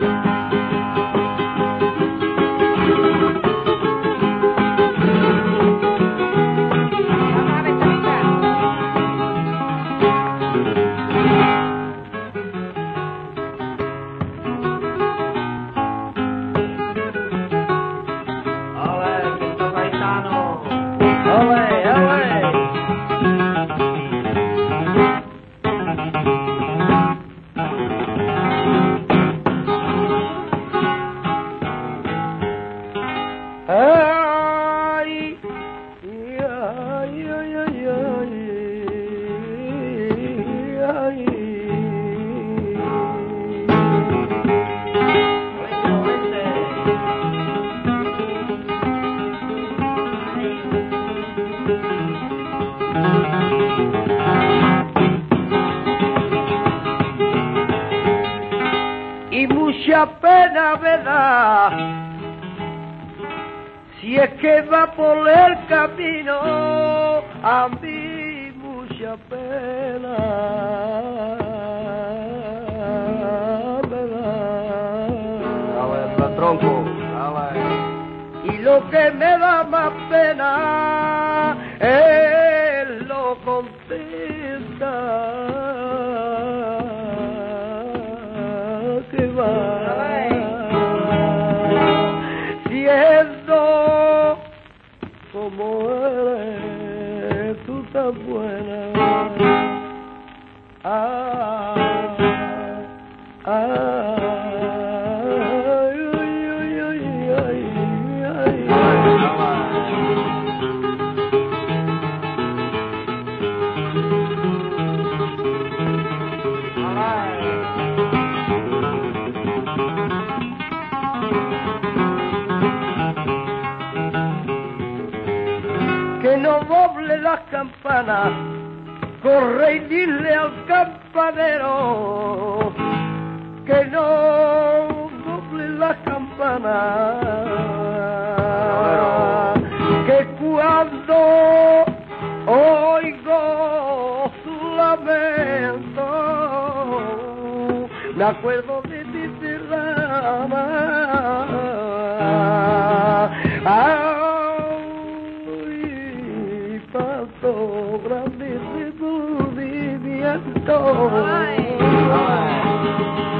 Y mucha pena me da si es que va por el camino, a mí mucha pena me da. Tronco. Y lo que me da más pena es lo contenta que va. Siendo como eres tú tan buena. Que no doble las campanas, corre y dile al campanero que no doble las campanas, que cuando oigo su lamento me acuerdo de mi derrama. Grande remordimiento.